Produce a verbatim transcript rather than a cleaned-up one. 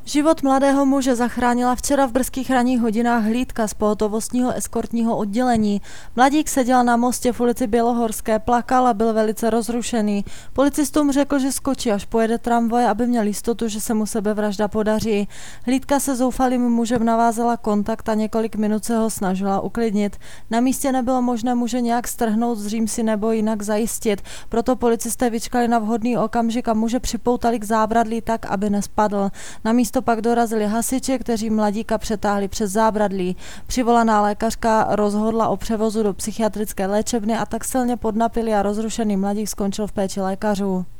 Život mladého muže zachránila včera v brzkých ranních hodinách hlídka z pohotovostního eskortního oddělení. Mladík seděl na mostě v ulici Bělohorské, plakal a byl velice rozrušený. Policistům řekl, že skočí, až pojede tramvaj, aby měl jistotu, že se mu sebevražda podaří. Hlídka se zoufalým mužem navázala kontakt a několik minut se ho snažila uklidnit. Na místě nebylo možné muže nějak strhnout z římsy nebo jinak zajistit, proto policisté vyčkali na vhodný okamžik a muže připoutali k zábradlí tak, aby nespadl. Na místo pak dorazili hasiči, kteří mladíka přetáhli přes zábradlí. Přivolaná lékařka rozhodla o převozu do psychiatrické léčebny a tak silně podnapilý a rozrušený mladík skončil v péči lékařů.